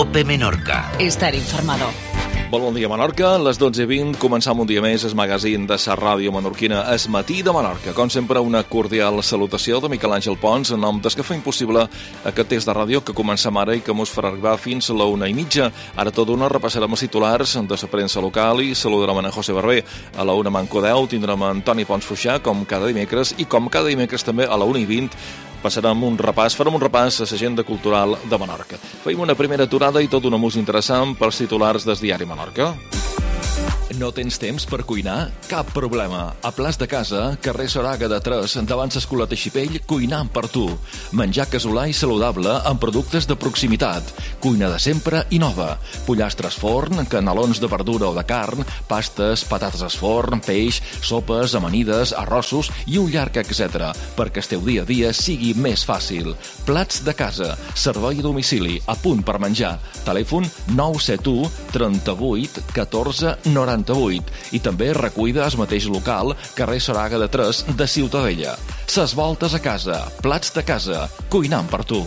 COPE Menorca. Estar informado. Molt bon dia, Menorca. A les 12:20 començam un dia més el magazín de la ràdio menorquina Es Matí de Menorca. Com sempre, una cordial salutació de Miquel Àngel Pons en nom des que fa impossible aquest test de ràdio que comencem ara i que mos farà arribar fins a la 1:30. Ara tot d'una repassarem els titulars de la premsa local i saludarem a José Barber. A la 1:10 tindrem Antoni Pons Fuixà, com cada dimecres, i com cada dimecres també a la 1:20 farem un repàs a l'agenda cultural de Menorca. Feim una primera aturada i tot una música interessant pels titulars del diari Menorca. No tens temps per cuinar? Cap problema. A Plaç de Casa, carrer Soraga de 3, davant l'Escola Teixipell, cuinant per tu. Menjar casolà i saludable amb productes de proximitat. Cuina de sempre i nova. Pollastres forn, canelons de verdura o de carn, pastes, patates al forn, peix, sopes, amanides, arrossos i un llarg etc. perquè el teu dia a dia sigui més fàcil. Plats de Casa, servei a domicili, a punt per menjar. Telèfon 971 38 14 98 i també recuida al mateix local, carrer Soraga de 3 de Ciutadella. Ses voltes a casa, Plats de Casa, cuinant per tu.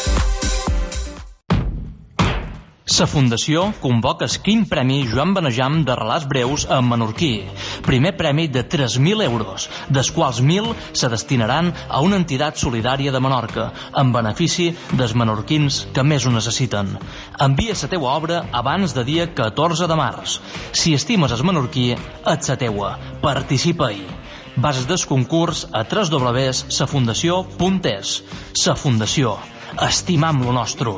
La Fundació convoca el 5è Premi Joan Benejam de relats breus en menorquí. Primer premi de 3.000 euros, dels quals 1.000 se destinaran a una entitat solidària de Menorca, en benefici dels menorquins que més ho necessiten. Envia la teua obra abans de dia 14 de març. Si estimes el menorquí, ets la teua. Participa-hi. Bases del concurs a www.safundació.es. Sa Fundació. Estimam lo nostre.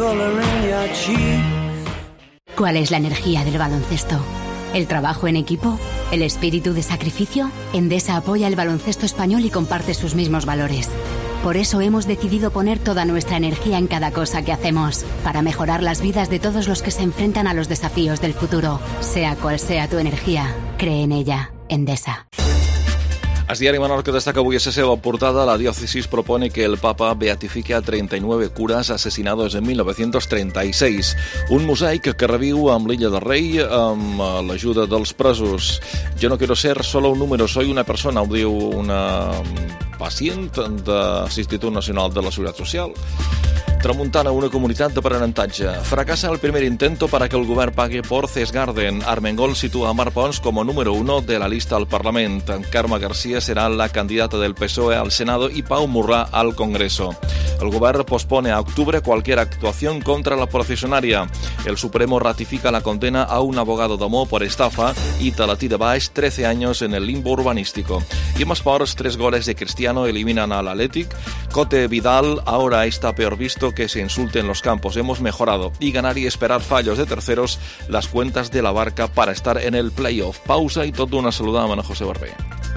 ¿Cuál es la energía del baloncesto? ¿El trabajo en equipo? ¿El espíritu de sacrificio? Endesa apoya el baloncesto español y comparte sus mismos valores. Por eso hemos decidido poner toda nuestra energía en cada cosa que hacemos, para mejorar las vidas de todos los que se enfrentan a los desafíos del futuro. Sea cual sea tu energía, cree en ella. Endesa. El diari Menorca destaca avui a la seva portada: la diócesis propone que el Papa beatifique a 39 curas asesinados en 1936. Un mosaic que reviu amb l'Illa del Rei amb l'ajuda dels presos. Yo no quiero ser solo un número, soy una persona, ho diu una pacient de l'Institut Nacional de la Seguretat Social. Tramuntana, una comunitat d'aprenentatge. Fracasa el primer intento para que el govern pague por Cesgarden. Armengol sitúa a Mar Pons como número 1 de la lista al Parlament. Carme García será la candidata del PSOE al Senado y Pau Murrà al Congreso. El govern pospone a octubre cualquier actuación contra la procesionaria. El Supremo ratifica la condena a un abogado d'Amó por estafa y Talatí de Baix 13 años en el limbo urbanístico. Y en esports, 3 goles de Cristiano eliminan al Athletic. Cote Vidal, ahora está peor visto que se insulte en los campos. Hemos mejorado. Y ganar y esperar fallos de terceros, las cuentas de la Barca para estar en el playoff. Pausa i tot d'una saludada a José Barber.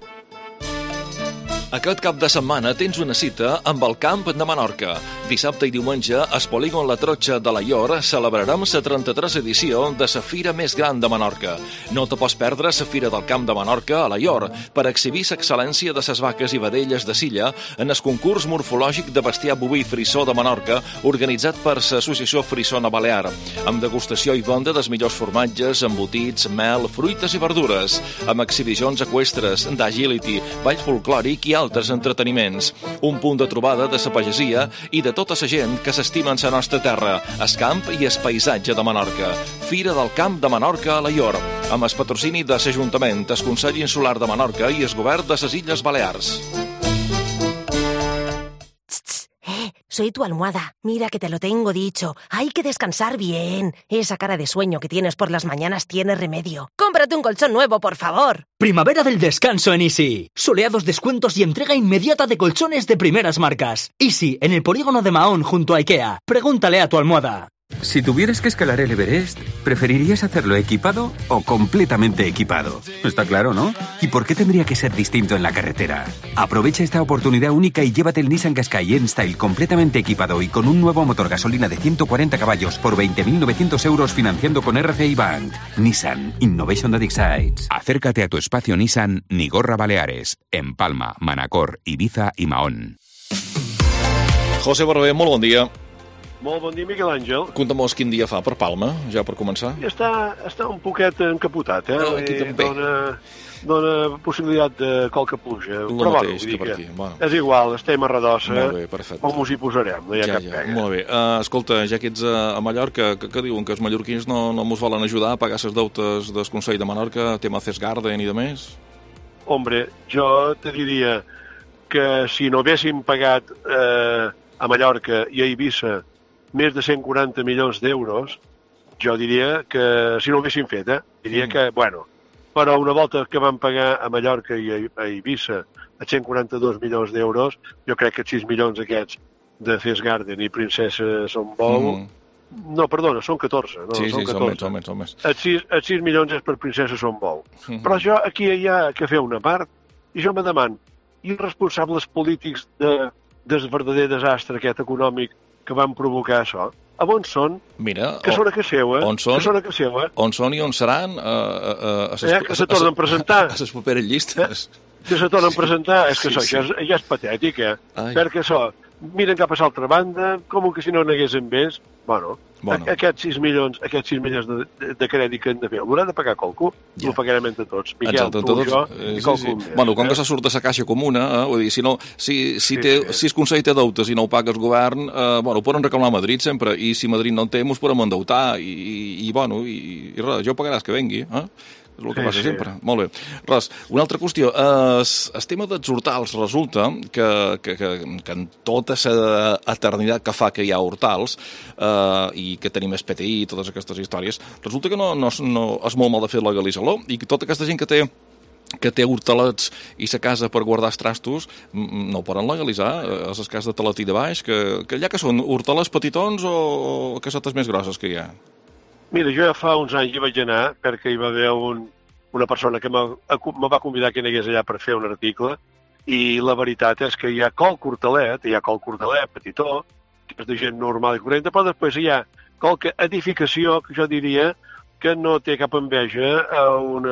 Aquest cap de setmana tens una cita amb el Camp de Menorca. Dissabte i diumenge, al polígon La Trotxa de l'Aior, celebrarem la 33 edició de la fira més gran de Menorca. No te pots perdre la Fira del Camp de Menorca a l'Aior per exhibir l'excel·lència de les vaques i vedelles de Silla en el concurs morfològic de bestiar boví frissó de Menorca organitzat per l'Associació Frissona Balear, amb degustació i venda dels millors formatges, embotits, mel, fruites i verdures, amb exhibicions eqüestres, d'agility, ball folclòric i altres entreteniments. Un punt de trobada de la pagesia i de tota la gent que s'estima en la nostra terra, el camp i el paisatge de Menorca. Fira del Camp de Menorca a l'Aior, amb el patrocini de l'Ajuntament, el Consell Insular de Menorca i el Govern de les Illes Balears. Soy tu almohada. Mira que te lo tengo dicho. Hay que descansar bien. Esa cara de sueño que tienes por las mañanas tiene remedio. Cómprate un colchón nuevo, por favor. Primavera del descanso en Easy. Soleados descuentos y entrega inmediata de colchones de primeras marcas. Easy, en el polígono de Mahón junto a IKEA. Pregúntale a tu almohada. Si tuvieras que escalar el Everest, ¿preferirías hacerlo equipado o completamente equipado? Está claro, ¿no? ¿Y por qué tendría que ser distinto en la carretera? Aprovecha esta oportunidad única y llévate el Nissan Qashqai N-Style completamente equipado y con un nuevo motor gasolina de 140 caballos por 20.900 euros financiando con RCI Bank. Nissan Innovation that excites. Acércate a tu espacio Nissan Nigorra Baleares, en Palma, Manacor, Ibiza y Mahón. José Barber, molt bon dia. Molt bon dia, Miquel Àngel. Compta'm-nos quin dia fa per Palma, ja per començar. I està un poquet encapotat, Aquí també. Dona possibilitat de qualque pluja. El Però mateix que per aquí. És igual, estem a Redossa. Molt bé, perfecte. Com us hi posarem, no hi ha cap pega. Molt bé. Escolta, ja que ets a Mallorca, que diuen que els mallorquins no mos volen ajudar a pagar les deutes del Consell de Menorca, tema Cesc Garden i de més? Hombre, jo te diria que si no haguéssim pagat a Mallorca i a Eivissa més de 140 milions d'euros, jo diria que, si no ho haguéssim fet, diria que, bueno, però una volta que van pagar a Mallorca i a Eivissa a 142 milions d'euros, jo crec que 6 milions aquests de Cesc Garden i Princesa Son Bou, no, perdona, són 14. No, sí, són 14. Són més. Els 6 milions és per Princesa Son Bou. Però jo aquí hi ha que fer una part, i jo me demano, i els responsables polítics del verdader desastre aquest econòmic que van provocar això, a on són? Mira, que són a casa seva. On són i on seran? Que se tornen a presentar. A les properes llistes. Que se tornen a presentar. És que això ja és patètic, perquè això, miren cap a l'altra banda, com que si no n'haguessin vist, bueno, aquests 6 milions de crèdit que hem de fer, l'haurà de pagar qualcú, ho pagarem entre tots, Miquel, tu, jo i qualcú més. Bueno, com que se surt de la caixa comuna, vull dir, si el Consell té deutes i no ho paga el govern, ho poden reclamar a Madrid sempre, i si Madrid no en té, ens podem endeutar, i res, jo pagaràs que vengui, és el que passa sempre. Molt bé. Res, una altra qüestió. El tema dels hortals resulta que en tota l'eternitat que fa que hi ha hortals i que tenim SPTI i totes aquestes històries, resulta que no és molt mal de fer legalitzar-lo i que tota aquesta gent que té hortalets i sa casa per guardar els trastos, no ho poden legalitzar. A les cases de Talatí de Baix, que allà que són hortalets petitons o casetes més grosses que hi ha? Mira, jo ja fa uns anys hi vaig anar perquè hi va haver una persona que me va convidar que anés allà per fer un article i la veritat és que hi ha qualque hortalet petitó, que és de gent normal i corrent, però després hi ha qualque edificació que jo diria que no té cap enveja a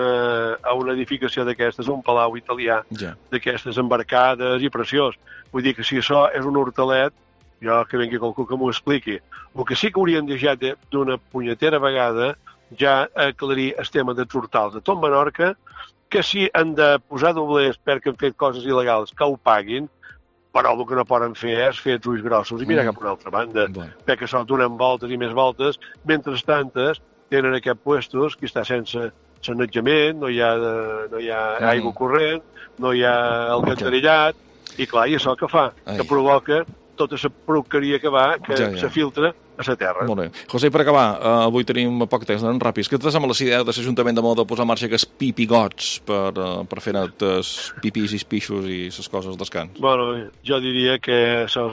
una edificació d'aquestes, un palau italià, d'aquestes embarcades i preciós. Vull dir que si això és un hortalet, jo que vengui qualcú que m'ho expliqui. El que sí que haurien deixat d'una punyetera vegada ja aclarir el tema dels hortals de tot Menorca, que si han de posar doblers perquè han fet coses il·legals, que ho paguin, però el que no poden fer és fer ulls grossos i mirar cap a una altra banda, perquè això donen voltes i més voltes, mentre tantes tenen aquests puestos que està sense sanejament, no hi ha aigua corrent, no hi ha alcantarillat, i clar, i això què fa? Que provoca tota la porqueria que se filtra a la terra. Molt bé. José, per acabar, avui tenim poc temps, anem ràpids. Què et sembla la idea de l'Ajuntament de Moda posar en marxa aquests pipigots per fer els pipis i els pixos i les coses dels cans? Bueno, jo diria que això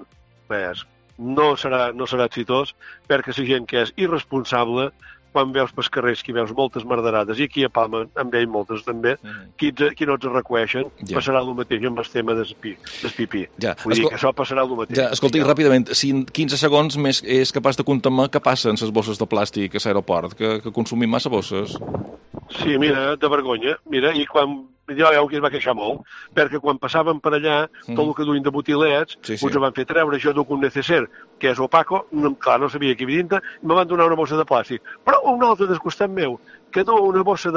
és no serà exitós perquè la gent que és irresponsable, quan veus pels carrers que veus moltes merderades, i aquí a Palma en veiem moltes també, qui no els reconeixen, passarà el mateix amb el tema del pipí. Vull dir que això passarà el mateix. Escolta, i ràpidament, si en 15 segons més és capaç de comptar què passa amb les bosses de plàstic a l'aeroport, que consumim massa bosses? Sí, mira, de vergonya. Mira, i quan jo veu que es va queixar molt, perquè quan passaven per allà, tot el que duien de botilets, us ho van fer treure, jo duc un neceser, que és opaco, clar, no sabia què hi havia dintre, i me van donar una bossa de plàstic. Però un altre del costat meu, que du una bossa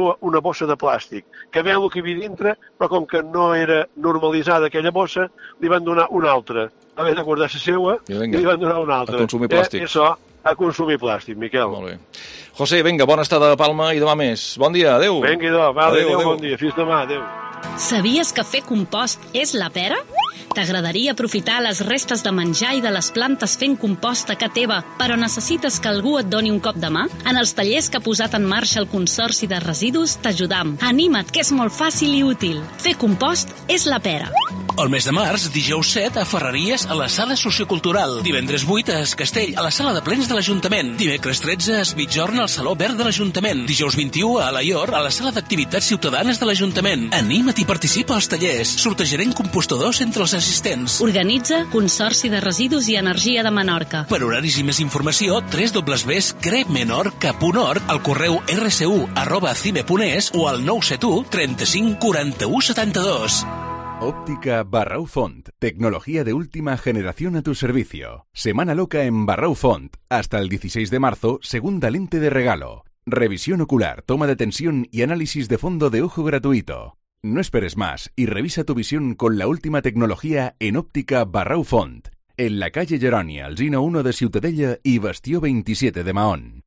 de plàstic, que veu el que hi havia dintre, però com que no era normalitzada aquella bossa, li van donar una altra. A veure, de guardar la seua, i li van donar una altra. A consumir plàstic. Això, a consumir plàstic, Miquel. Molt bé. José, vinga, bona estada a Palma i demà més. Bon dia, adéu. Vinga, adéu, bon dia. Fins demà, adéu. Sabies que fer compost és la pera? T'agradaria aprofitar les restes de menjar i de les plantes fent compost a casa teva, però necessites que algú et doni un cop de mà? En els tallers que ha posat en marxa el Consorci de Residus t'ajudam. Anima't, que és molt fàcil i útil. Fer compost és la pera. El mes de març, dijous 7, a Ferreries, a la Sala Sociocultural. Divendres 8, a Es Castell, a la Sala de Plens de l'Ajuntament. Dimecres 13, a Es Migjorn, al Saló Verd de l'Ajuntament. Dijous 21, a Alaior, a la Sala d'Activitats Ciutadanes de l'Ajuntament. Anima't i participa als tallers. Sortejarem compostadors entre els assistents. Organitza Consorci de Residus i Energia de Menorca. Per horaris i més informació, www.crepmenorca.org, al correu rsu@cime.es o al 971 35 41 72. Óptica Barrau Font. Tecnología de última generación a tu servicio. Semana loca en Barrau Font. Hasta el 16 de marzo, segunda lente de regalo. Revisión ocular, toma de tensión y análisis de fondo de ojo gratuito. No esperes más y revisa tu visión con la última tecnología en Óptica Barrau Font. En la calle Gerònia, Alsina 1 de Ciutadella y Bastió 27 de Mahón.